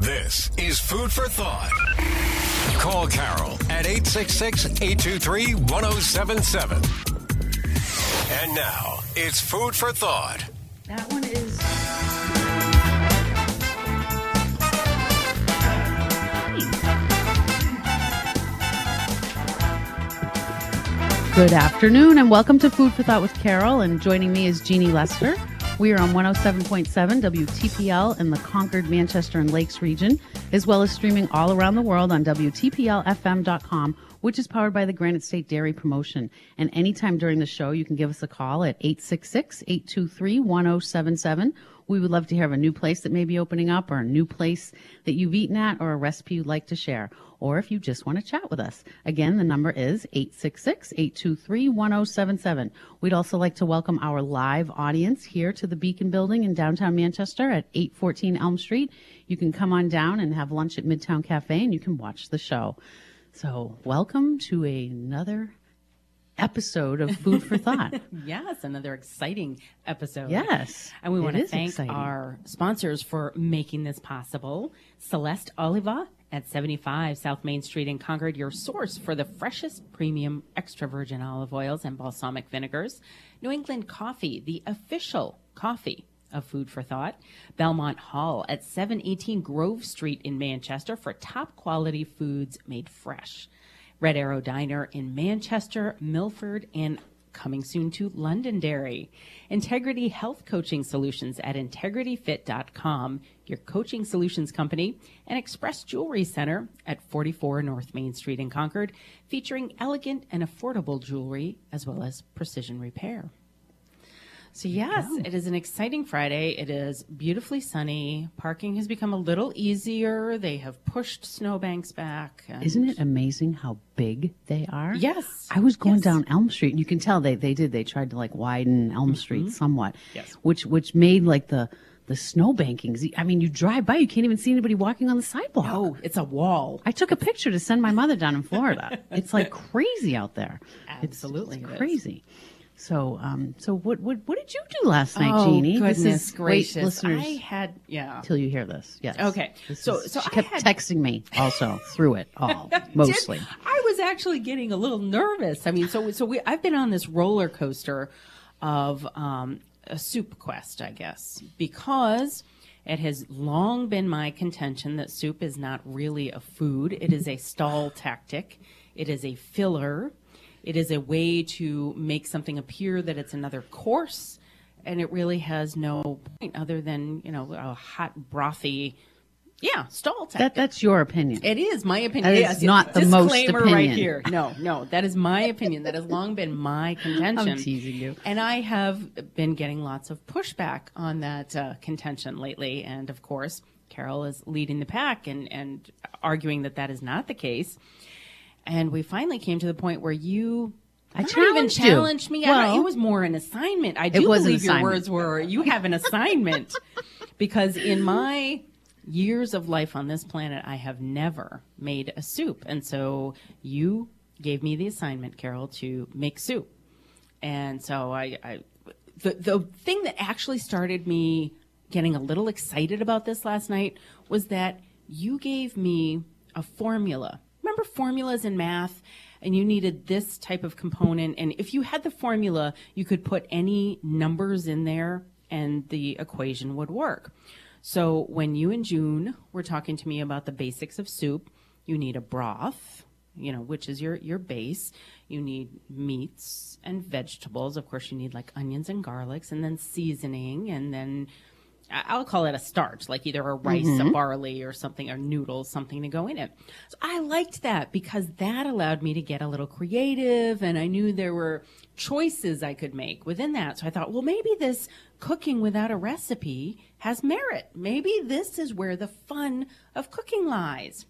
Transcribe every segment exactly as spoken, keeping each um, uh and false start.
This is Food for Thought. Call Carol at eight six six, eight two three, one oh seven seven. And now, it's Food for Thought. That one is... Good afternoon, and welcome to Food for Thought with Carol, and joining me is Jeannie Lester. We are on one oh seven point seven W T P L in the Concord, Manchester, and Lakes region, as well as streaming all around the world on W T P L F M dot com, which is powered by the Granite State Dairy Promotion. And anytime during the show, you can give us a call at eight six six, eight two three, one oh seven seven. We would love to hear of a new place that may be opening up, or a new place that you've eaten at, or a recipe you'd like to share, or if you just want to chat with us. Again, the number is eight six six, eight two three, one oh seven seven. We'd also like to welcome our live audience here to the Beacon Building in downtown Manchester at eight fourteen Elm Street. You can come on down and have lunch at Midtown Cafe, and you can watch the show. So welcome to another episode of Food for Thought. Yes, another exciting episode. Yes. And we want to thank exciting. our sponsors for making this possible. Celeste Oliva at seventy-five South Main Street in Concord, your source for the freshest premium extra virgin olive oils and balsamic vinegars. New England Coffee, the official coffee of Food for Thought. Belmont Hall at seven eighteen Grove Street in Manchester for top quality foods made fresh. Red Arrow Diner in Manchester, Milford, and coming soon to Londonderry. Integrity Health Coaching Solutions at integrity fit dot com, your coaching solutions company, and Express Jewelry Center at forty-four North Main Street in Concord, featuring elegant and affordable jewelry as well as precision repair. So yes, it is an exciting Friday. It is beautifully sunny. Parking has become a little easier. They have pushed snowbanks back. And Isn't it amazing how big they are? Yes. I was going yes. down Elm Street, and you can tell they, they did. They tried to like widen Elm Street Mm-hmm. somewhat, Yes. which which made like the the snow bankings. I mean, you drive by, you can't even see anybody walking on the sidewalk. Oh, it's a wall. I took a picture to send my mother down in Florida. It's like crazy out there. Absolutely, it's, it it's is. crazy. So, um, so what, what, what did you do last night, Oh, Jeannie? goodness This is gracious. Great, listeners, I had, yeah. till you hear this. Yes. Okay. This So- is- so she I kept had- texting me also through it all, mostly. Did- I was actually getting a little nervous. I mean, so so we I've been on this roller coaster of um, a soup quest, I guess, because it has long been my contention that soup is not really a food. It is a stall tactic. It is a filler. It is a way to make something appear that it's another course, and it really has no point other than, you know, a hot, brothy, yeah, stall tactic. That, that's your opinion. It is my opinion. That is Yes, not the most disclaimer right opinion. here. No, no, that is my opinion. That has long been my contention. I'm teasing you. And I have been getting lots of pushback on that uh, contention lately. And of course, Carol is leading the pack and, and arguing that that is not the case. And we finally came to the point where you... I not even challenged you. challenged me. I don't- Well, it was more an assignment. I do was an believe your assignment. words were, you have an assignment. Because in my years of life on this planet, I have never made a soup. And so you gave me the assignment, Carol, to make soup. And so I, I the, the thing that actually started me getting a little excited about this last night was that you gave me a formula. Remember formulas in math? And you needed this type of component. And if you had the formula, you could put any numbers in there and the equation would work. So when you and June were talking to me about the basics of soup, you need a broth, you know, which is your, your base. You need meats and vegetables. Of course, you need like onions and garlics, and then seasoning, and then I- I'll call it a starch, like either a rice, a barley, or something, or noodles, something to go in it. So I liked that because that allowed me to get a little creative, and I knew there were choices I could make within that. So I thought, well, maybe this cooking without a recipe has merit. Maybe this is where the fun of cooking lies.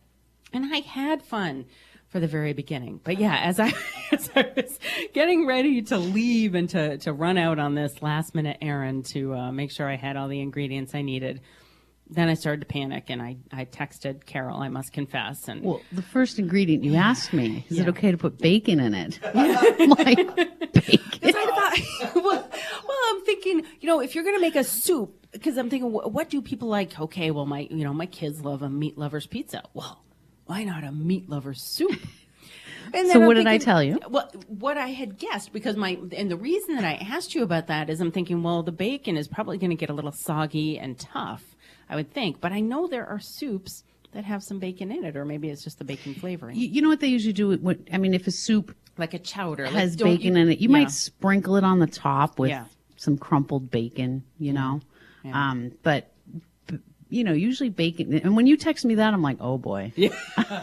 And I had fun for the very beginning. But yeah, as I, as I was getting ready to leave and to, to run out on this last minute errand to uh, make sure I had all the ingredients I needed, then I started to panic, and I, I texted Carol, I must confess. And Well, the first ingredient you asked me, is Yeah. it okay to put bacon in it? I'm like, bacon? I thought, I, well, well, I'm thinking, you know, if you're going to make a soup, because I'm thinking, what, what do people like? Okay, well, my, you know, my kids love a meat lover's pizza. Well, why not a meat lover's soup? And So then I'm what did I thinking- tell you? Well, what I had guessed, because my, and the reason that I asked you about that is I'm thinking, well, the bacon is probably going to get a little soggy and tough, I would think. But I know there are soups that have some bacon in it, or maybe it's just the bacon flavoring. You, you know what they usually do? What, I mean, if a soup Like a chowder. has like, don't bacon you- in it, you yeah. might sprinkle it on the top with Yeah. some crumpled bacon, you know? Yeah. Um, but, b- you know, usually bacon. And when you text me that, I'm like, oh boy. And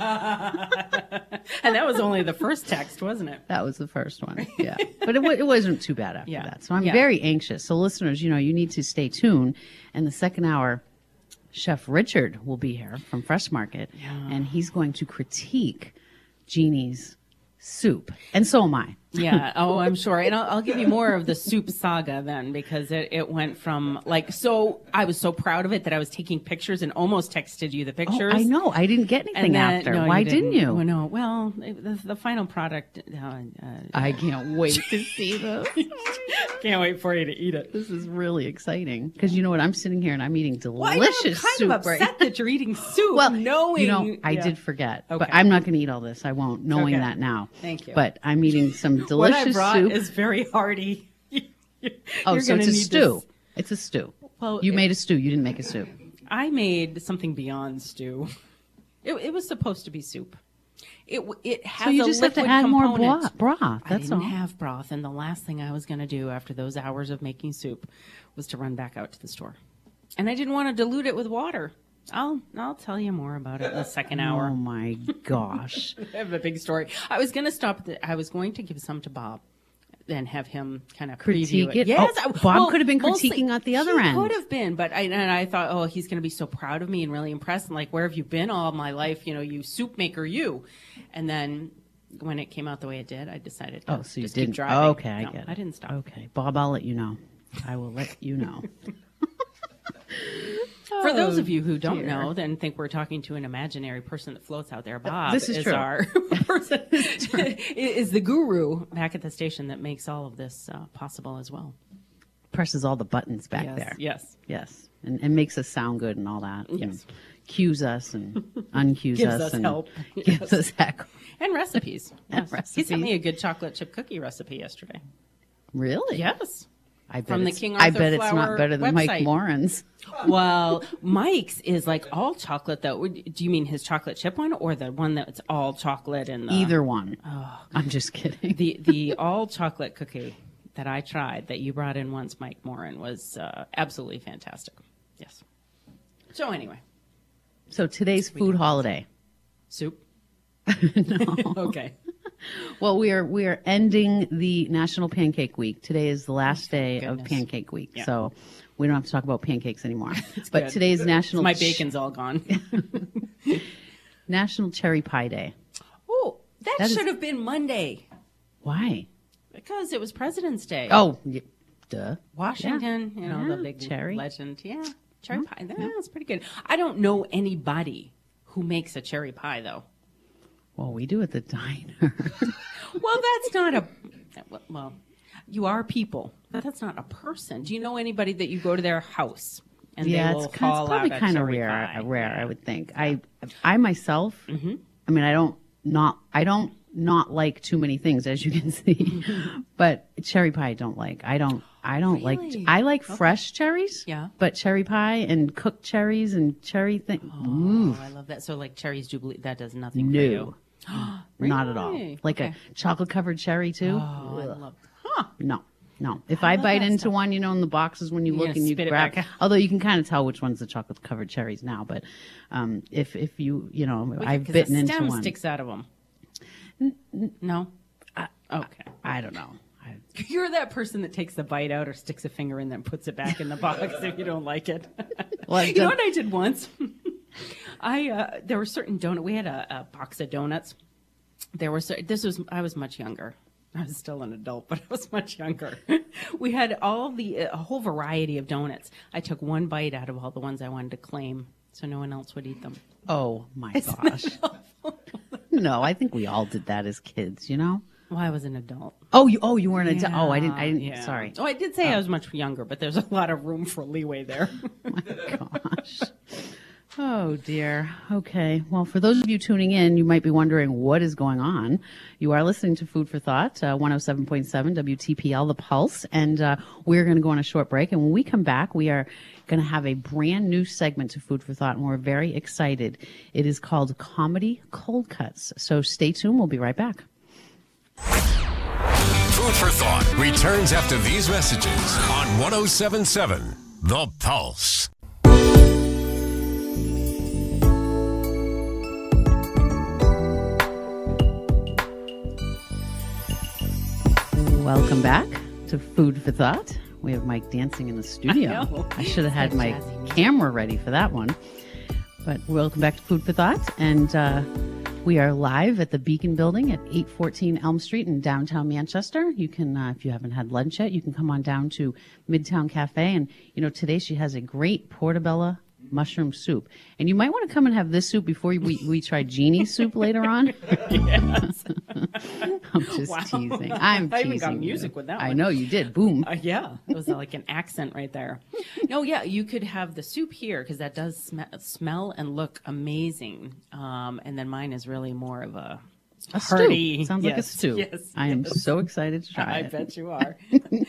that was only the first text, wasn't it? That was the first one. Yeah. But it, wa- it wasn't too bad after Yeah. that. So I'm Yeah. very anxious. So listeners, you know, you need to stay tuned. And the second hour, Chef Richard will be here from Fresh Market. And he's going to critique Jeannie's soup. And so am I. Yeah. Oh, I'm sure. And I'll, I'll give you more of the soup saga then, because it, it went from like, so I was so proud of it that I was taking pictures and almost texted you the Oh, pictures. I know. I didn't get anything And then- after. no, Why you didn't, you? Oh, no. Well, it- the, the final product, uh, uh, I can't wait to see this. can't wait for you to eat it. This is really exciting because you know what? I'm sitting here and I'm eating delicious Well, I know, I'm kind soup. of upset right? that you're eating soup, Well, knowing. you know, I Yeah. did forget, but Okay. I'm not going to eat all this. I won't, knowing Okay. that now. Thank you. But I'm eating some What I delicious brought soup. is very hearty. oh, You're so gonna it's a need stew. this. It's a stew. Well, you it- made a stew. You didn't make a soup. I made something beyond stew. It, it was supposed to be soup. It w- it has So you a just have to liquid add more component. broth. broth. I That's didn't all. have broth, and the last thing I was going to do after those hours of making soup was to run back out to the store, and I didn't want to dilute it with water. I'll I'll tell you more about it in the second hour. Oh my gosh. I have a big story. I was going to stop. At the, I was going to give some to Bob. And have him kind of Critique preview it? Yes, Oh, I- Bob well, could have been mostly- critiquing at the other he end. Could have been, but I and I thought, oh, he's going to be so proud of me and really impressed. And like, where have you been all my life? You know, you soup maker, you. And then when it came out the way it did, I decided. To Oh, so you just keep didn't. driving. Okay, I No, get it. I didn't stop. Okay, Bob, I'll let you know. I will let you know. For those of you who don't dear. know, then think we're talking to an imaginary person that floats out there. Bob this is true. our person, is the guru back at the station that makes all of this uh, possible as well. Presses all the buttons back yes, there. Yes. Yes, and, and makes us sound good and all that. Yes. And cues us and uncues Gives us, us and help. gives us heck. And recipes. And Yes. He sent recipes. me a good chocolate chip cookie recipe yesterday. Really? Yes. I bet From the it's- King I Arthur bet it's not Flour better than Mike website. Moran's. Well, Mike's is like all chocolate, though. Do you mean his chocolate chip one or the one that's all chocolate and the, Either one. Oh. I'm just kidding. the the all chocolate cookie that I tried that you brought in once, Mike Moran, was uh, absolutely fantastic. Yes. So anyway, So today's food holiday. soup. No. Okay. Well, we are we are ending the National Pancake Week. Today is the last day of Goodness. Pancake Week, Yeah. so we don't have to talk about pancakes anymore. But Good. today's National My Ch- bacon's all gone. National Cherry Pie Day. Oh, that, That is- should have been Monday Why? because it was President's Day. Oh, y- duh. Washington, you know, Yeah, the big cherry. legend. Yeah, cherry pie. That's pretty good. I don't know anybody who makes a cherry pie, though. Well, we do at the diner. Well, that's not a. Well, you are people, but that's not a person. Do you know anybody that you go to their house and yeah, they will it's, kind, haul it's probably out a kind of cherry rare. pie? uh, Rare, Yeah. I would think. I, I myself. Mm-hmm. I mean, I don't not. I don't not like too many things, as you can see. But cherry pie, I don't like. I don't. I don't Really? like. I like fresh cherries. Yeah. But cherry pie and cooked cherries and cherry thing. Ooh, Oh, I love that. So, like cherries jubilee, that does nothing for no, you. not at all. Really? Like Okay. a chocolate covered cherry too. Oh, I love. Huh. No, no. If I, love bite that into stuff. one, you know, in the boxes when you You're look gonna and you spit it grab. back out. Although you can kind of tell which one's the chocolate covered cherries now, but um, if if you you know, I've 'Cause bitten the into stem one. sticks out of them. No. Okay. I don't know. I, You're that person that takes the bite out or sticks a finger in and puts it back in the box if you don't like it. Well, I've you know done- what I did once? I uh, there were certain donut. We had a, a box of donuts. There were cer- this was I was much younger. I was still an adult, but I was much younger. We had all the a whole variety of donuts. I took one bite out of all the ones I wanted to claim, so no one else would eat them. oh my gosh. No, I think we all did that as kids. You know. Well, I was an adult. Oh, you oh you weren't a Yeah, oh I didn't I didn't yeah. sorry. Oh, I did say I was much younger, but there's a lot of room for leeway there. Oh my gosh. Oh dear. Okay. Well, for those of you tuning in, you might be wondering what is going on. You are listening to Food for Thought, uh, one oh seven point seven W T P L, The Pulse, and uh, we're going to go on a short break. And when we come back, we are going to have a brand new segment to Food for Thought, and we're very excited. It is called Comedy Cold Cuts. So stay tuned. We'll be right back. Food for Thought returns after these messages on one oh seven point seven The Pulse. Welcome back to Food for Thought. We have Mike dancing in the studio. I know. I should have had Like my jazzy. camera ready for that one. But welcome back to Food for Thought. And uh, we are live at the Beacon Building at eight fourteen Elm Street in downtown Manchester. You can, uh, if you haven't had lunch yet, you can come on down to Midtown Cafe. And, you know, today she has a great portobello mushroom soup. And you might want to come and have this soup before we, we try Jeannie's soup later on. Yes. I'm just Wow. teasing. I'm I teasing. even got you. music with that I one. know you did. Boom. Uh, yeah, it was uh, like an accent right there. No, yeah, you could have the soup here because that does sm- smell and look amazing. Um, and then mine is really more of a, A hearty. stew. Sounds like a Yes, stew. yes, I am yes. so excited to try I it. bet you are.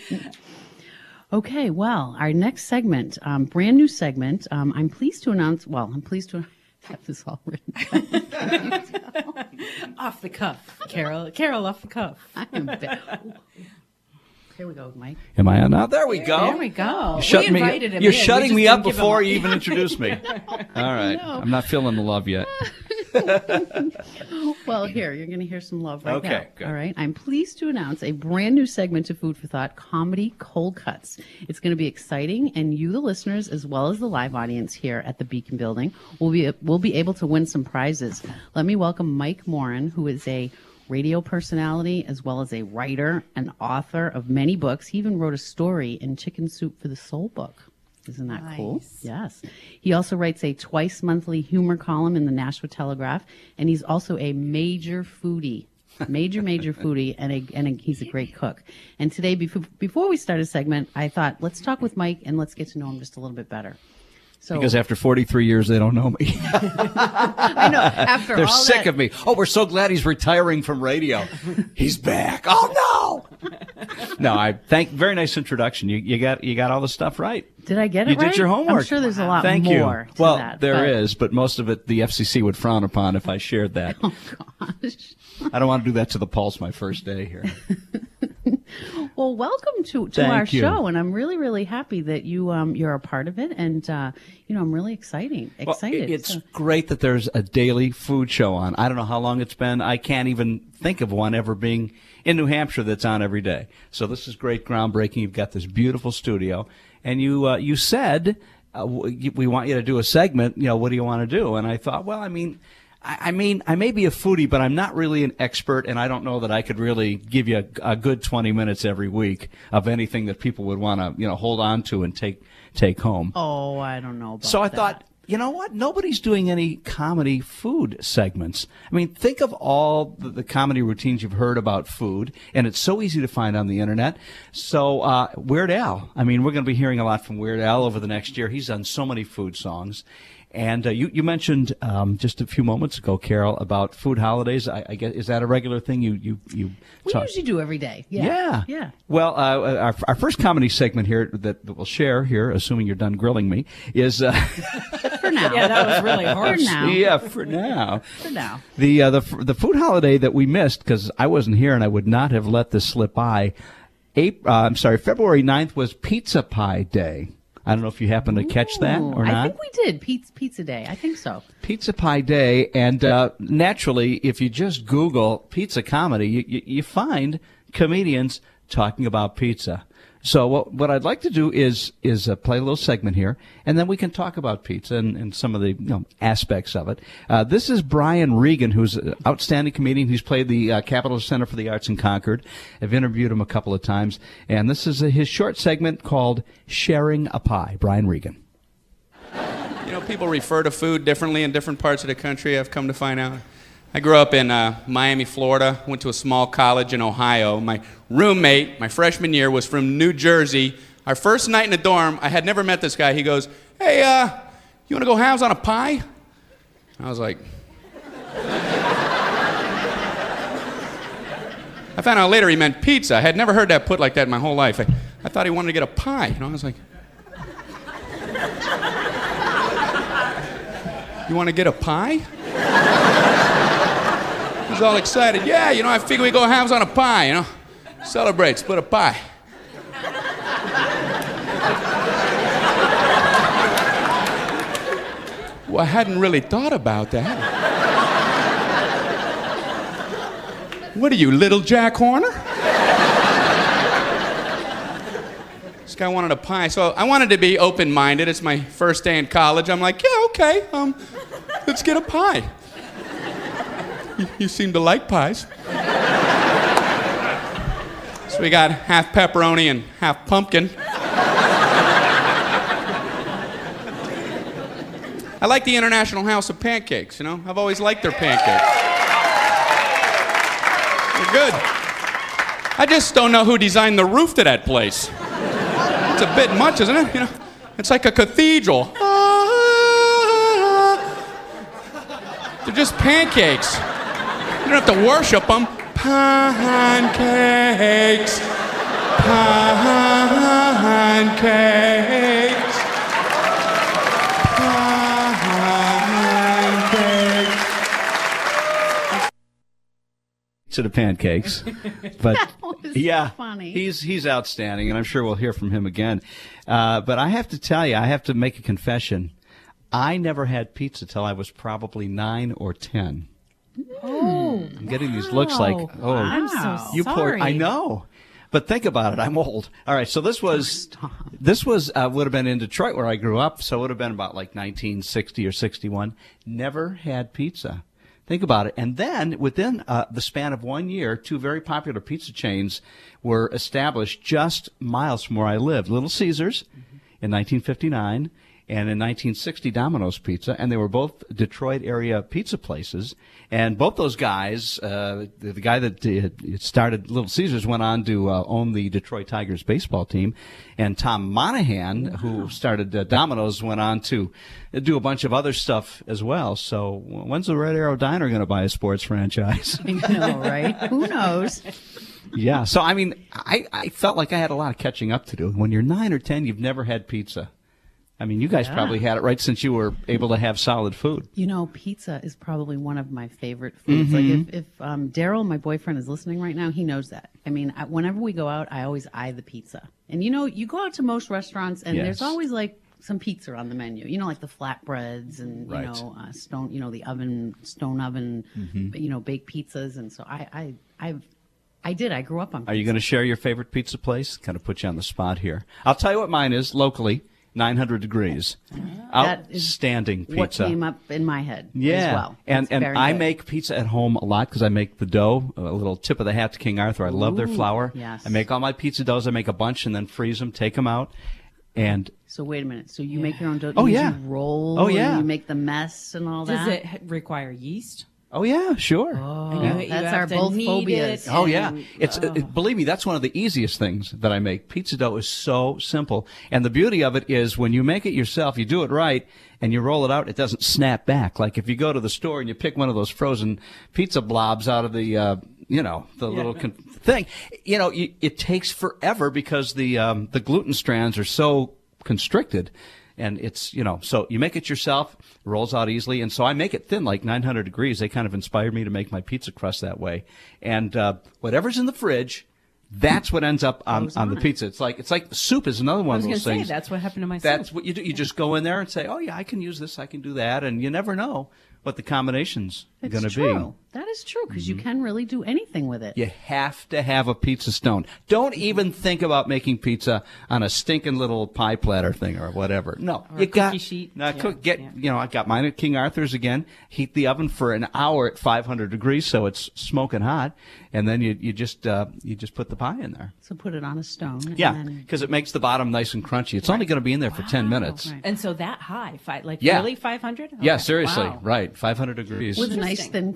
Okay, well, our next segment, um, brand new segment. Um, I'm pleased to announce. Well, I'm pleased to have this all written down. Off the cuff, Carol. Carol, off the cuff. I am. Be- Here we go, Mike. Am I on now? There we go. There we go. You shut We me, invited him you're in. We shutting just me up didn't give him before a- you even introduced me. All right. I'm not feeling the love yet. Well, here, you're going to hear some love right Okay, now. good. All right. I'm pleased to announce a brand new segment to Food for Thought, Comedy Cold Cuts. It's going to be exciting, and you, the listeners, as well as the live audience here at the Beacon Building, will be, will be able to win some prizes. Let me welcome Mike Morin, who is a radio personality as well as a writer and author of many books. He even wrote a story in Chicken Soup for the Soul book. Isn't that cool? Nice. Yes. He also writes a twice monthly humor column in the Nashua Telegraph, and he's also a major foodie. Major, major foodie, and a, and a, he's a great cook. And today, before, before we start a segment, I thought, let's talk with Mike and let's get to know him just a little bit better. So, Because after forty-three years, they don't know me. I know, after They're all sick that, of me. Oh, we're so glad he's retiring from radio. He's back. Oh, no. No, I thank. Very nice introduction. You, you got you got all the stuff right. Did I get it You right? did your homework. I'm sure there's a lot Thank more you. to well, that. there but- is, but most of it the F C C would frown upon if I shared that. Oh, gosh. I don't want to do that to the Pulse my first day here. Well, welcome to, to Thank our you. show, and I'm really, really happy that you um you're a part of it, and uh, you know I'm really exciting, Well, excited. it- it's So- great that there's a daily food show on. I don't know how long it's been. I can't even think of one ever being in New Hampshire that's on every day. So this is great, groundbreaking. You've got this beautiful studio, and you uh, you said uh, w- we want you to do a segment. You know, what do you want to do? And I thought, well, I mean. I I mean, I may be a foodie, but I'm not really an expert, and I don't know that I could really give you a, a good twenty minutes every week of anything that people would want to, you know, hold on to and take take home. oh, I don't know. About So I that. thought, you know what? Nobody's doing any comedy food segments. I mean, think of all the, the comedy routines you've heard about food, and it's so easy to find on the internet. So uh, Weird Al, I mean, we're going to be hearing a lot from Weird Al over the next year. He's done so many food songs. And uh, you, you mentioned um, just a few moments ago, Carol, about food holidays. I, I guess, is that a regular thing you you you we talk? usually do every day. Yeah, Yeah. yeah. Well, uh, our, our first comedy segment here that, that we'll share here, assuming you're done grilling me, is uh, For now, Yeah, that was really for harsh. now, yeah, for now. for now. The uh, the f- the food holiday that we missed because I wasn't here and I would not have let this slip by. April, uh, I'm sorry, February ninth was Pizza Pie Day. I don't know if you happen to catch that Ooh, or I not. think we did pizza pizza day. I think so. Pizza Pie Day, and uh, naturally, if you just Google pizza comedy, you, you, you find comedians talking about pizza. So what, what I'd like to do is is uh, play a little segment here, and then we can talk about pizza and, and some of the you know, aspects of it. Uh, this is Brian Regan, who's an outstanding comedian. He's played the uh, Capitol Center for the Arts in Concord. I've interviewed him a couple of times, and this is uh, his short segment called Sharing a Pie. Brian Regan. You know, people refer to food differently in different parts of the country, I've come to find out. I grew up in uh, Miami, Florida, went to a small college in Ohio. My roommate, my freshman year, was from New Jersey. Our first night in the dorm, I had never met this guy. He goes, hey, uh, you want to go halves on a pie? I was like... I found out later he meant pizza. I had never heard that put like that in my whole life. I, I thought he wanted to get a pie. You know, I was like... You want to get a pie? He was all excited. Yeah, you know, I figure we go halves on a pie, you know. Celebrate, split a pie. Well, I hadn't really thought about that. What are you, little Jack Horner? This guy wanted a pie, so I wanted to be open-minded. It's my first day in college. I'm like, yeah, okay, um, let's get a pie. You, you seem to like pies. So we got half pepperoni and half pumpkin. I like the International House of Pancakes, you know? I've always liked their pancakes. They're good. I just don't know who designed the roof to that place. It's a bit much, isn't it? You know, it's like a cathedral. They're just pancakes. You don't have to worship them. Pancakes. Pancakes. To the pancakes, but yeah, funny. he's he's outstanding, and I'm sure we'll hear from him again. Uh, but I have to tell you, I have to make a confession. I never had pizza till I was probably nine or ten. Oh, I'm getting these looks like, oh, I'm so you poor. sorry. I know, but think about it. I'm old. All right, so this was this was uh, would have been in Detroit where I grew up, so it would have been about like nineteen sixty or sixty-one. Never had pizza. Think about it. And then within uh, the span of one year, two very popular pizza chains were established just miles from where I lived. Little Caesars mm-hmm. in nineteen fifty-nine and in nineteen sixty Domino's Pizza. And they were both Detroit area pizza places. And both those guys, uh, the, the guy that uh, started Little Caesars went on to uh, own the Detroit Tigers baseball team. And Tom Monahan, wow. who started uh, Domino's, went on to do a bunch of other stuff as well. So when's the Red Arrow Diner going to buy a sports franchise? I know, right? Who knows? Yeah. So, I mean, I, I felt like I had a lot of catching up to do. When you're nine or ten, you've never had pizza. I mean, you guys yeah. probably had it right since you were able to have solid food. You know, pizza is probably one of my favorite foods. Mm-hmm. Like if, if um, Daryl, my boyfriend, is listening right now, he knows that. I mean, I, whenever we go out, I always eye the pizza. And, you know, you go out to most restaurants, and yes. there's always, like, some pizza on the menu. You know, like the flatbreads and, right. you know, uh, stone, you know, the oven, stone oven, mm-hmm. you know, baked pizzas. And so I, I, I've, I did. I grew up on pizza. Are you going to share your favorite pizza place? Kind of put you on the spot here. I'll tell you what mine is locally. nine hundred degrees. Outstanding pizza. What came up in my head yeah. as well. And it's and I good. make pizza at home a lot because I make the dough. A little tip of the hat to King Arthur. I love Ooh, their flour. Yes. I make all my pizza doughs. I make a bunch and then freeze them, take them out. And so wait a minute. So you make your own dough? Oh, yeah. You roll? Oh, yeah. And you make the mess and all Does that? Does it require yeast? Oh, yeah, sure. Oh, yeah. you, That's you our both phobias. Oh, yeah. It's oh. It, believe me, that's one of the easiest things that I make. Pizza dough is so simple. And the beauty of it is when you make it yourself, you do it right, and you roll it out, it doesn't snap back. Like if you go to the store and you pick one of those frozen pizza blobs out of the, uh, you know, the yeah. little con- thing, you know, you, it takes forever because the um, the gluten strands are so constricted. And it's, you know, so you make it yourself, it rolls out easily. And so I make it thin, like nine hundred degrees. They kind of inspired me to make my pizza crust that way. And uh, whatever's in the fridge, that's what ends up on, on the pizza. It's like it's like soup is another one of those say, things. That's what happened to my That's soup. what you do. You just go in there and say, oh, yeah, I can use this, I can do that. And you never know what the combination's going to be. That is true, because Mm-hmm. you can really do anything with it. You have to have a pizza stone. Don't even think about making pizza on a stinking little pie platter thing or whatever. No, Or you a got cookie sheet. Now, Yeah, cook, get yeah. you know. I got mine at King Arthur's again. Heat the oven for an hour at five hundred degrees, so it's smoking hot, and then you you just uh, you just put the pie in there. So put it on a stone. Yeah, and then... because it makes the bottom nice and crunchy. It's only going to be in there for ten minutes. Right. And so that high, five, like Yeah. really five hundred? Yeah, seriously, Wow. right, five hundred degrees. With a nice Interesting. thin crust, yeah.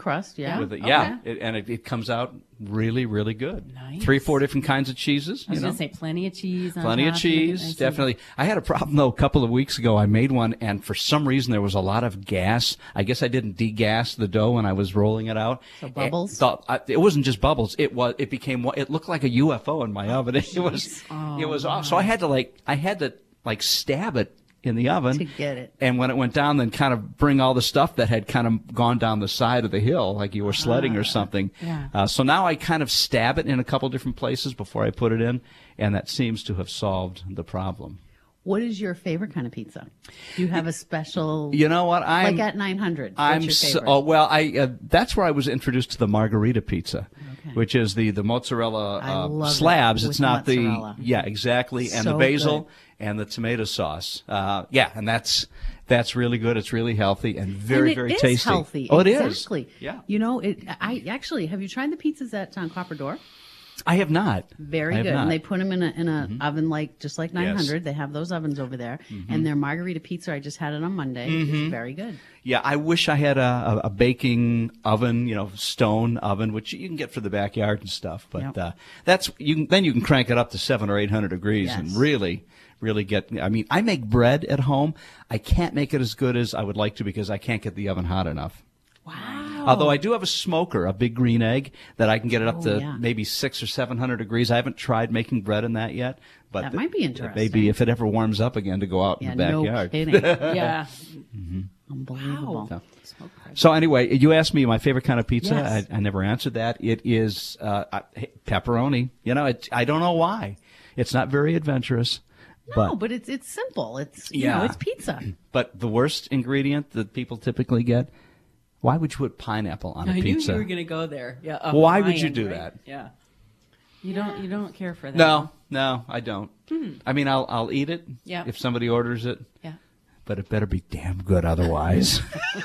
Yeah? With it, Okay. yeah, it, and it, it comes out really, really good. Nice. Three, four different kinds of cheeses. I was you know? going to say plenty of cheese. On Plenty of top, cheese, and- definitely. I had a problem, though, a couple of weeks ago. I made one, and for some reason there was a lot of gas. I guess I didn't degas the dough when I was rolling it out. So bubbles? It, the, I, it wasn't just bubbles. It was. It became. It looked like a U F O in my oven. It was. Oh, it was off. So I had to like. I had to like stab it in the oven To get it. And when it went down, then kind of bring all the stuff that had kind of gone down the side of the hill, like you were sledding or something. yeah. Uh, so now I kind of stab it in a couple different places before I put it in, and that seems to have solved the problem. What is your favorite kind of pizza? Do you have a special, You know what? I'm like at nine hundred? What's I'm your so, favorite? oh, well, I uh, that's where I was introduced to the margarita pizza, Okay. which is the the mozzarella I uh, love it slabs. with It's not mozzarella. the yeah exactly, and So the basil good. and the tomato sauce. Uh, yeah, and that's that's really good. It's really healthy and very and it very is tasty. healthy. Oh, it is. Exactly. Yeah, You know, it. I actually have you tried the pizzas at um, Copper Door? I have not. Very I have good. not. And they put them in a in a oven like just like nine hundred. They have those ovens over there, Mm-hmm. and their margarita pizza. I just had it on Monday. It's very good. Yeah, I wish I had a, a, a baking oven, you know, stone oven, which you can get for the backyard and stuff. But Yep. uh, that's you. Can, then you can crank it up to seven or eight hundred degrees and Yes. really, really get. I mean, I make bread at home. I can't make it as good as I would like to because I can't get the oven hot enough. Wow. Although I do have a smoker, a big green egg, that I can get it up Oh, to yeah. maybe six or seven hundred degrees. I haven't tried making bread in that yet, but That might be interesting. Maybe if it ever warms up again, to go out Yeah, in the backyard. no kidding. Yeah. Unbelievable. Wow. Smoke bread. So anyway, you asked me my favorite kind of pizza. Yes. I, I never answered that. It is uh, uh, pepperoni. You know, it, I don't know why. It's not very adventurous. No, but, but it's it's simple. It's you Yeah. know, it's pizza. but the worst ingredient that people typically get, why would you put pineapple on a I pizza? knew you were going to go there. Yeah. a Why would you Hawaiian, do right? that? Yeah. You don't. You don't care for that. No, no, I don't. I mean, I'll I'll eat it Yeah. if somebody orders it, Yeah. but it better be damn good otherwise.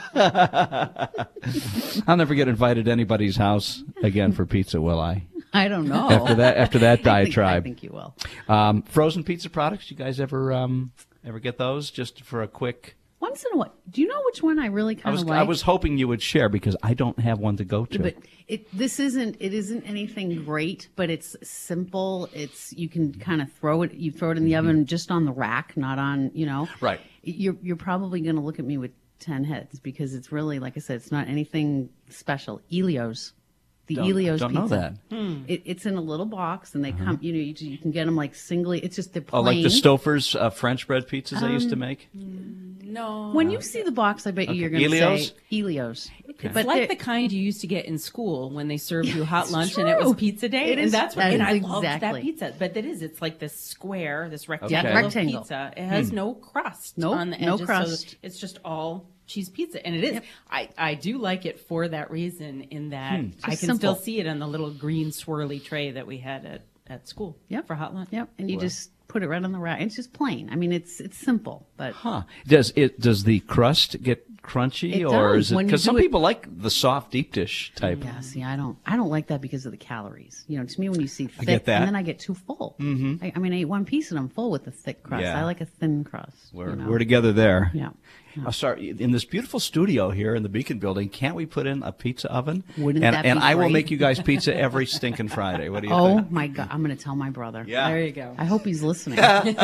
I'll never get invited to anybody's house again for pizza, will I? I don't know. After that, after that I think, I diatribe. think you will. Um, frozen pizza products. You guys ever um, ever get those just for a quick? Once in a while. Do you know which one I really I kind was of like? I was hoping you would share because I don't have one to go to. But it this isn't it isn't anything great, but it's simple. It's you can kind of throw it you throw it in the oven just on the rack, not on, you know. Mm-hmm. Right. You're you're probably going to look at me with ten heads because it's really, like I said, it's not anything special. Elio's. The Don't- Elio's don't know pizza. that. It, it's in a little box, and they come. You know, you, you can get them like singly. It's just the Oh, plain. like the Stouffer's uh, French bread pizzas I used to make. No. When you see the box, I bet you you're going to Elio's? say Elio's. It's But like they're- the kind you used to get in school when they served you hot It's lunch and it was true. pizza day. It and is- that's what that and is I loved exactly. that pizza. But it is. It's like this square, this rectangle, Yeah, of rectangle. pizza. It has no crust Nope, on the no edges. crust. So it's just all cheese pizza. And it is. Yep. I, I do like it for that reason in that I can Just simple. still see it on the little green swirly tray that we had at, at school Yep. for hot lunch. Yep, and you just put it right on the rack. It's just plain. I mean, it's it's simple, but Huh? Does it? Does the crust get crunchy, It or does is it? when you Because do some it- people like the soft deep dish type. yeah. See, I don't I don't like that because of the calories. You know, to me, when you see thick, get that. and then I get too full. Mm-hmm. I, I mean, I eat one piece and I'm full with the thick crust. Yeah. I like a thin crust. We're you know? we're together there. Yeah. Oh, sorry. In this beautiful studio here in the Beacon Building, can't we put in a pizza oven? Wouldn't and that and be I will great? make you guys pizza every stinking Friday. What do you Oh think? my God! I'm going to tell my brother. Yeah. There you go. I hope he's listening.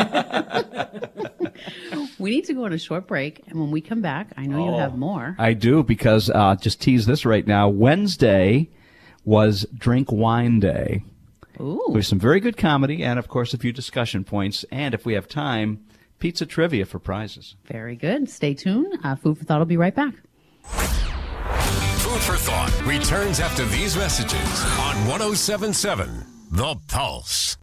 We need to go on a short break, and when we come back, I know you Oh. have more. I do because uh, just tease this right now. Wednesday was Drink Wine Day. Ooh. With some very good comedy and, of course, a few discussion points. And if we have time, pizza trivia for prizes. Very good. Stay tuned. Uh, Food for Thought will be right back. Food for Thought returns after these messages on one oh seven point seven The Pulse.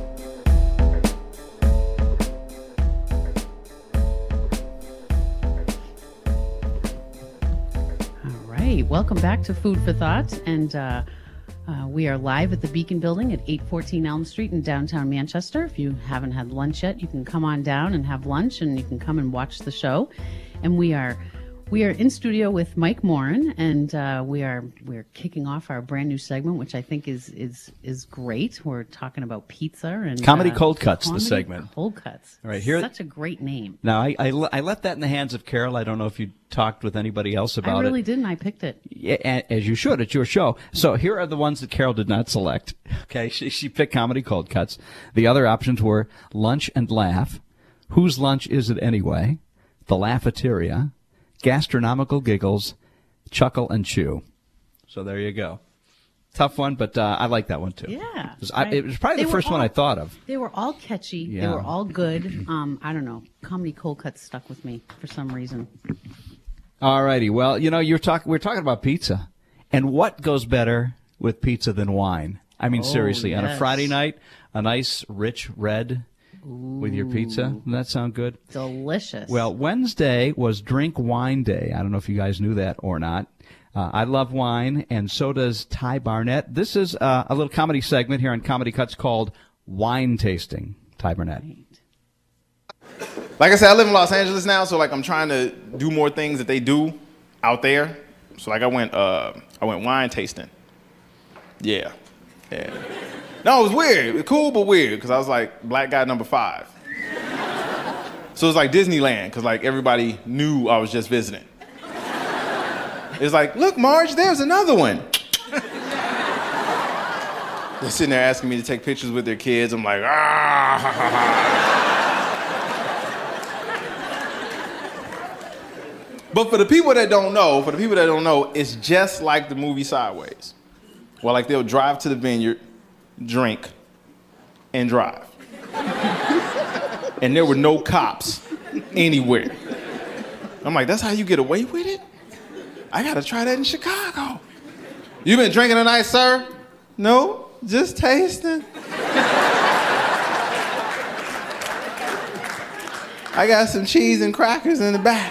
All right. Welcome back to Food for Thought. And uh, uh, we are live at the Beacon Building at eight fourteen Elm Street in downtown Manchester. If you haven't had lunch yet, you can come on down and have lunch, and you can come and watch the show. And we are We are in studio with Mike Morin, and uh, we are we're kicking off our brand new segment, which I think is is is great. We're talking about pizza and Comedy uh, Cold Cuts, the Comedy segment. Cold Cuts. All right, here- Such a great name. Now, I, I, le- I left that in the hands of Carol. I don't know if you talked with anybody else about I really it. didn't. I picked it. Yeah, a- as you should. It's your show. So here are the ones that Carol did not select. Okay, she, she picked Comedy Cold Cuts. The other options were Lunch and Laugh, Whose Lunch Is It Anyway, The Laughateria, Gastronomical Giggles, Chuckle and Chew. So there you go. Tough one, but uh, I like that one too. Yeah, It was, I, right. it was probably They the were first one all- I thought of. They were all catchy. They Yeah. were all good. Um, I don't know. Comedy Cold Cuts stuck with me for some reason. All righty. Well, you know, you're talking. We're talking about pizza, and what goes better with pizza than wine? I mean, Oh, seriously, on a yes. Friday night, a nice rich red with your pizza. Doesn't that sound good? Delicious. Well, Wednesday was Drink Wine Day. I don't know if you guys knew that or not. Uh, I love wine, and so does Ty Barnett. This is uh, a little comedy segment here on Comedy Cuts called Wine Tasting. Ty Barnett. Like I said, I live in Los Angeles now, so like I'm trying to do more things that they do out there. So like I went, uh, I went wine tasting. Yeah, yeah. No, it was weird. It was cool, but weird, because I was like black guy number five. So it was like Disneyland, because like everybody knew I was just visiting. It's like, look, Marge, there's another one. They're sitting there asking me to take pictures with their kids. I'm like, ah, ha, ha, ha. But for the people that don't know, for the people that don't know, it's just like the movie Sideways. Well, like they'll drive to the vineyard, drink, and drive. And there were no cops anywhere. I'm like, that's how you get away with it? I gotta try that in Chicago. You been drinking tonight, sir? No, just tasting. I got some cheese and crackers in the back.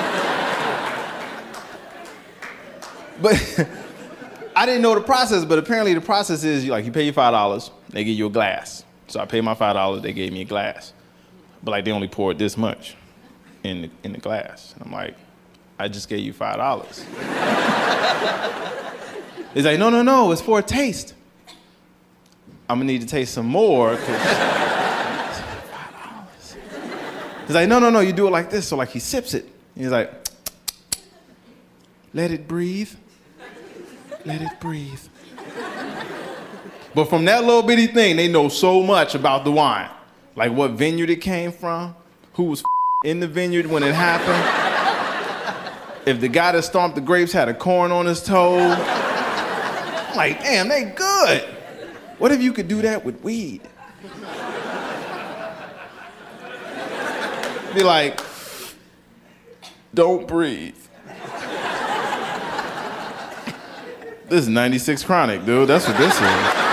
But I didn't know the process, but apparently the process is you like you pay your five dollars, they give you a glass. So I paid my five dollars, they gave me a glass. But like they only poured this much in the, in the glass. And I'm like, I just gave you five dollars. He's like, no, no, no, it's for a taste. I'm gonna need to taste some more. five dollars. He's like, no, no, no, you do it like this. So like he sips it. He's like, let it breathe. Let it breathe. But from that little bitty thing, they know so much about the wine. Like what vineyard it came from, who was in the vineyard when it happened, if the guy that stomped the grapes had a corn on his toe. I'm like, damn, they good. What if you could do that with weed? Be like, don't breathe. This is ninety-six Chronic, dude. That's what this is.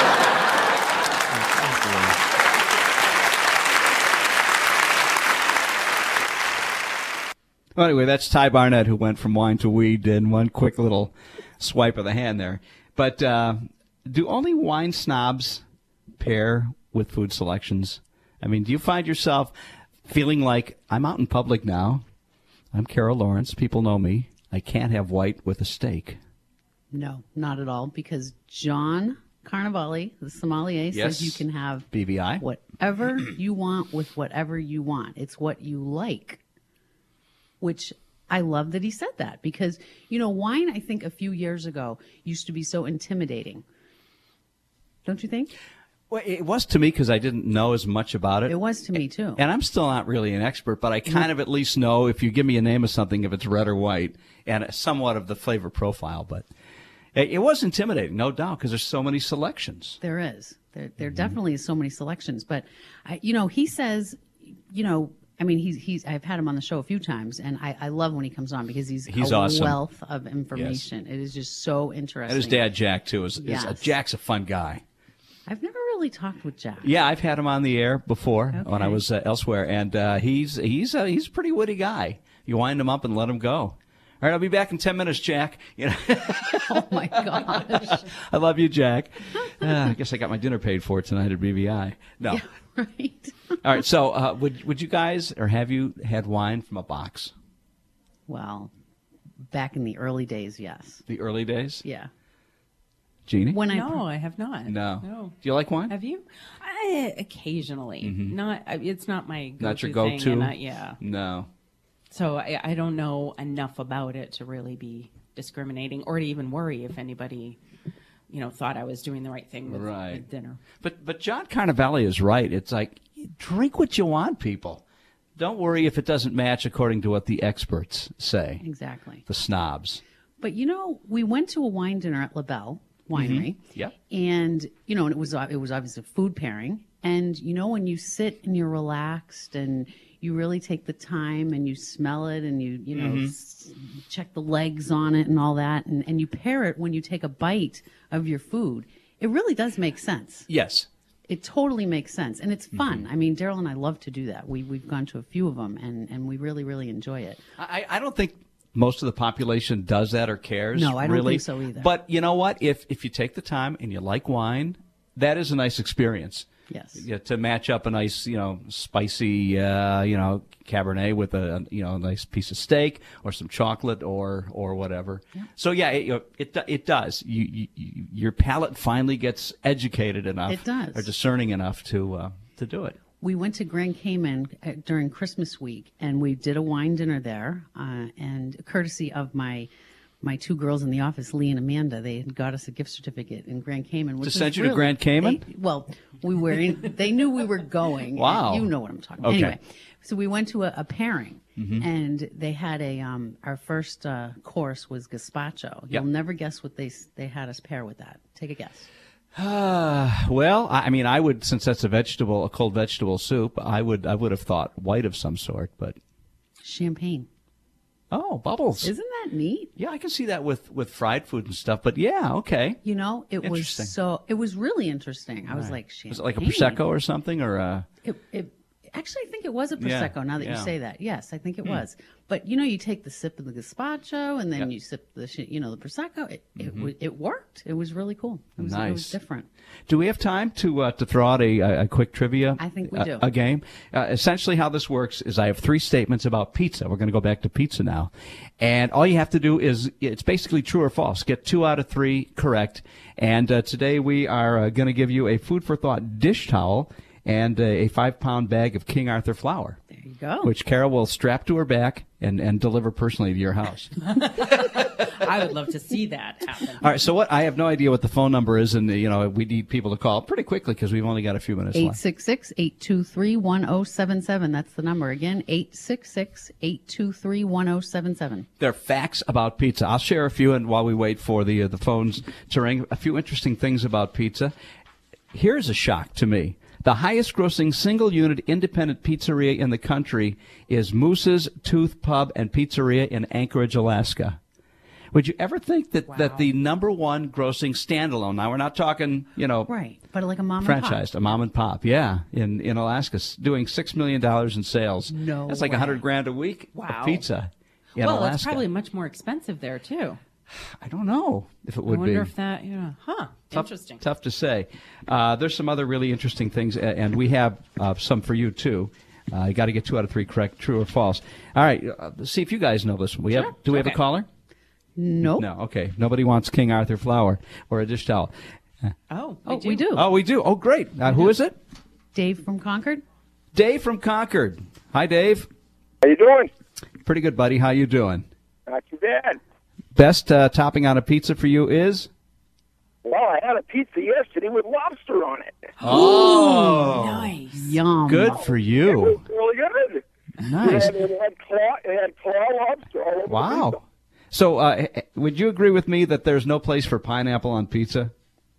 Well, anyway, that's Ty Barnett, who went from wine to weed in one quick little swipe of the hand there. But uh, do only wine snobs pair with food selections? I mean, do you find yourself feeling like, I'm out in public now, I'm Carol Lawrence, people know me, I can't have white with a steak? No, not at all, because John Carnevale, the sommelier, Yes. says you can have B B I? whatever you want with whatever you want. It's what you like, which I love that he said that, because, you know, wine, I think a few years ago used to be so intimidating. Don't you think? Well, it was to me because I didn't know as much about it. It was to me, too. And I'm still not really an expert, but I kind of at least know if you give me a name of something, if it's red or white, and somewhat of the flavor profile. But it, it was intimidating, no doubt, because there's so many selections. There is. There, there definitely is so many selections. But, I, you know, he says, you know, I mean, he's, he's, I've had him on the show a few times, and I, I love when he comes on because he's, He's a awesome. wealth of information. It is just so interesting. And his dad, Jack, too, is, is Yes. uh, Jack's a fun guy. I've never really talked with Jack. Yeah, I've had him on the air before when I Okay. was uh, elsewhere, and uh, he's he's uh, he's a pretty witty guy. You wind him up and let him go. All right, I'll be back in ten minutes, Jack. You know, Oh, my gosh. I love you, Jack. Uh, I guess I got my dinner paid for tonight at B B I. No. Yeah, right. All right, so uh, would would you guys, or have you had wine from a box? Well, Back in the early days, yes. The early days? Yeah. Jeannie? When I No, I have not. No. No. Do you like wine? Have you? I, occasionally. Not. I- It's not my go-to Not your thing, go-to? and I- yeah. No. So I, I don't know enough about it to really be discriminating or to even worry if anybody, you know, thought I was doing the right thing with, Right. with dinner. But but John Carnevale is right. It's like, drink what you want, people. Don't worry if it doesn't match according to what the experts say, Exactly. the snobs. But, you know, we went to a wine dinner at La Belle Winery. Yep. And, you know, and it was it was obviously a food pairing. And, you know, when you sit and you're relaxed and you really take the time and you smell it and you, you know, s- check the legs on it and all that, and, and you pair it when you take a bite of your food, it really does make sense. Yes. It totally makes sense. And it's fun. I mean, Daryl and I love to do that. We, we've gone to a few of them, and, and we really, really enjoy it. I, I don't think most of the population does that or cares. No, I don't really. think so either. But you know what? If if you take the time and you like wine, that is a nice experience. Yes. Yeah, to match up a nice, you know, spicy, uh, you know, Cabernet with a, you know, a nice piece of steak or some chocolate or or whatever. So yeah, it you know, it, it does. You, you, you your palate finally gets educated enough. It does. Or discerning enough to uh, to do it. We went to Grand Cayman uh, during Christmas week, and we did a wine dinner there. Uh, and courtesy of my my two girls in the office, Lee and Amanda, they had got us a gift certificate in Grand Cayman. Which To was send you to really- Grand Cayman? they- well, we were. In, they knew we were going. Wow. You know what I'm talking about. Okay. Anyway, so we went to a, a pairing, Mm-hmm. and they had a. Um, our first uh, course was gazpacho. You'll Yep. never guess what they s- they had us pair with that. Take a guess. Uh, well, I I mean, I would, since that's a vegetable, a cold vegetable soup, I would, I would have thought white of some sort, but Champagne. oh, bubbles. Isn't that neat? Yeah, I can see that with, with fried food and stuff, but yeah, okay. You know, it was Interesting. so. It was really interesting. I was like, champagne. Was it like a prosecco or something, or a? It, it, actually, I think it was a Yeah, prosecco. Now that yeah. you say that, yes, I think it was. But you know, you take the sip of the gazpacho, and then Yep. Mm-hmm. you sip the, sh- you know, the prosecco. It it, w- it worked. It was really cool. It was, it was Nice. different. Do we have time to uh, to throw out a, a, a quick trivia? I think we a- do. A, game. Uh, essentially, how this works is I have three statements about pizza. We're going to go back to pizza now, and all you have to do is it's basically true or false. Get two out of three correct. And uh, today we are uh, going to give you a food for thought dish towel and uh, a five pound bag of King Arthur flour, There you go. which Carol will strap to her back and and deliver personally to your house. I would love to see that happen. All right. So what? I have no idea what the phone number is, and you know we need people to call pretty quickly because we've only got a few minutes Eight left. six six eight two three one zero seven seven. That's the number again. Eight six six eight two three one zero seven seven. They're facts about pizza. I'll share a few, and while we wait for the uh, the phones to ring, a few interesting things about pizza. Here's a shock to me. The highest grossing single unit independent pizzeria in the country is Moose's Tooth Pub and Pizzeria in Anchorage, Alaska. Would you ever think that, that the number one grossing standalone, now we're not talking, you know, Right, but like a mom and pop. franchised, a mom and pop, yeah, in, in Alaska, s- doing six million dollars in sales. No That's like way. a hundred grand a week Wow. of pizza in well, Alaska. it's probably much more expensive there too. I don't know if it would I wonder be. if that, yeah, huh? Tough, Interesting. Tough to say. Uh, there's some other really interesting things, a- and we have uh, some for you too. Uh, you got to get two out of three correct, true or false. All right, uh, let's see if you guys know this one. We have. Do we have a Okay. caller? Nope. No. Okay. Nobody wants King Arthur flour or a dish towel. Oh, Oh, we do. Oh, we do. Oh, great. Uh, who is it? Dave from Concord. Dave from Concord. Hi, Dave. How you doing? Pretty good, buddy. How you doing? Not too bad. Best uh, topping on a pizza for you is? Well, I had a pizza yesterday with lobster on it. Oh, nice. Yum. good for It you. was really good. Nice. And it had claw, it had claw lobster all over the Wow. pizza. So, uh, would you agree with me that there's no place for pineapple on pizza?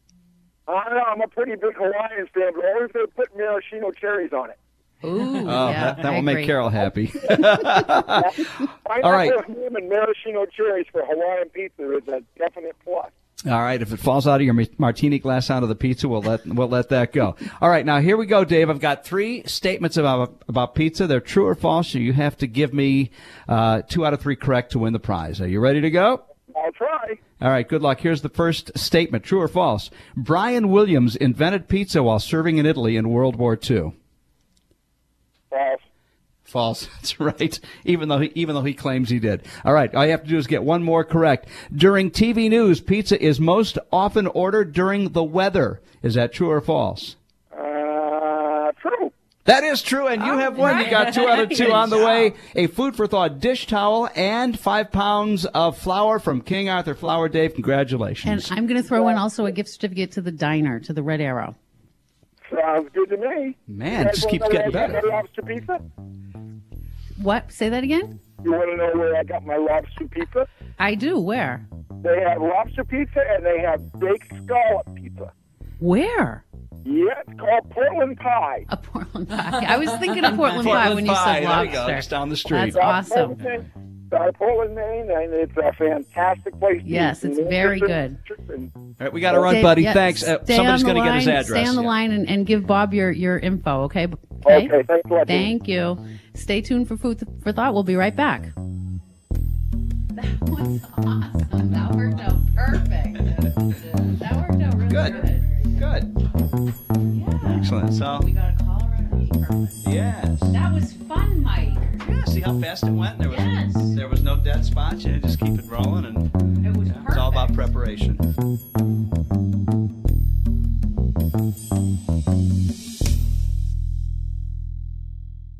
I don't know, I'm a pretty big Hawaiian fan, but only if they put maraschino cherries on it. Ooh, Oh, yeah, that, that I will make agree. Carol happy. Pineapple, right. ham, and maraschino cherries for Hawaiian pizza is a definite plus. All right, if it falls out of your ma- martini glass onto the pizza, we'll let we'll let that go. All right, now here we go, Dave. I've got three statements about about pizza. They're true or false. So you have to give me uh, two out of three correct to win the prize. Are you ready to go? I'll try. All right, good luck. Here's the first statement: true or false? Brian Williams invented pizza while serving in Italy in World War Two. False. False. That's right. Even though he, even though he claims he did. All right. All you have to do is get one more correct. During T V news, pizza is most often ordered during the weather. Is that true or false? Uh, true. That is true, and you have won. You got two out of two on the Good way. A food for thought dish towel and five pounds of flour from King Arthur Flour. Dave, And congratulations. I'm going to throw in also a gift certificate to the diner, to the Red Arrow. Sounds good to me. Man, You guys just wanna keeps know getting where I got better. my lobster pizza? What? Say that again? You want to know where I got my lobster pizza? I do. Where? They have lobster pizza and they have baked scallop pizza. Where? Yeah, it's called Portland pie. A Portland pie. I was thinking of Portland, pie when you pie. said There lobster. you go. Just down the street. That's awesome. Portland, uh, Portland, Maine, and it's a fantastic place. to Yes, eat. it's very good. And All right, we got to run, Stay- buddy. yeah, Thanks. Uh, stay somebody's on the going to get his line- address. Stay on the Yeah. line and, and give Bob your, your info, okay? Okay, thanks a lot. Thank you. Stay tuned for Food for Thought. We'll be right back. That was awesome. That worked out perfect. That worked out really Good. good. Good. Yeah. Excellent. So, We got a caller on it. Perfect. yes. That was fun, Mike. Yeah, see how fast it went? There was Yes. there was no dead spots. You just keep it rolling, and It was yeah, it's all about perfect. preparation.